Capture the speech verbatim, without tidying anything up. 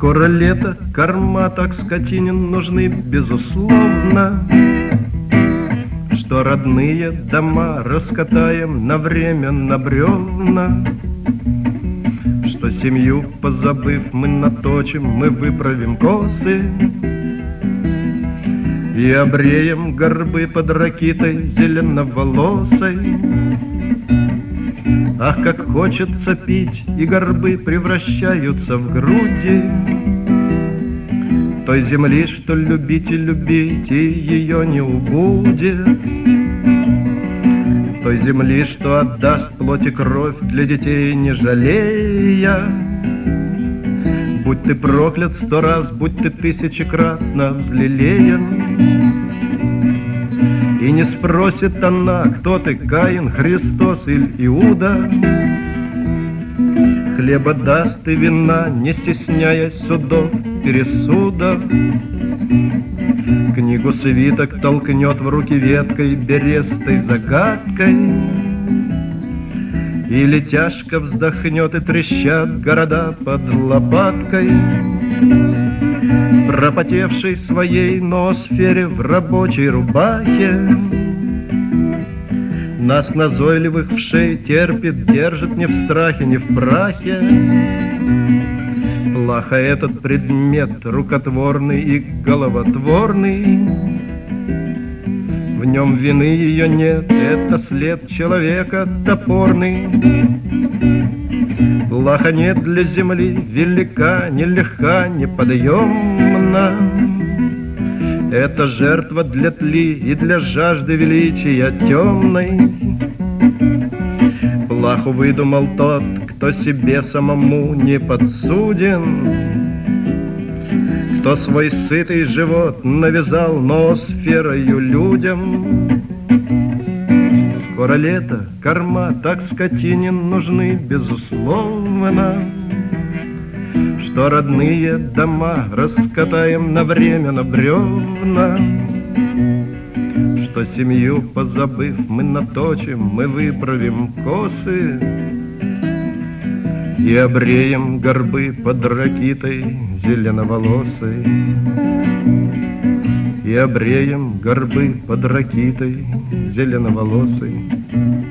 Скоро лето, корма так скотинин нужны безусловно, что родные дома раскатаем на время на бревна, что семью позабыв мы наточим, мы выправим косы и обреем горбы под ракитой зеленоволосой. Ах, как хочется пить, и горбы превращаются в груди той земли, что любить и любить, и ее не убудет. Той земли, что отдаст плоть и кровь для детей, не жалея. Будь ты проклят сто раз, будь ты тысячекратно взлелеян. И не спросит она, кто ты, Каин, Христос или Иуда. Хлеба даст и вина, не стесняясь судов, пересудов. Книгу свиток толкнет в руки веткой берестой загадкой. Или тяжко вздохнет и трещат города под лопаткой. Пропотевшей своей ноосфере в рабочей рубахе нас назойливых вшей терпит, держит не в страхе, не в прахе. Плохо этот предмет рукотворный и головотворный. В нем вины ее нет, это след человека топорный. Плаха нет для земли, велика, нелегка, неподъемна. Это жертва для тли и для жажды величия темной. Плаху выдумал тот, кто себе самому не подсуден, кто свой сытый живот навязал ноосферою людям. Скоро лето, корма так скотинин нужны безусловно, что родные дома раскатаем на время на бревна, что семью позабыв мы наточим, мы выправим косы и обреем горбы под ракитой зеленоволосой. И обреем горбы под ракитой зеленоволосой.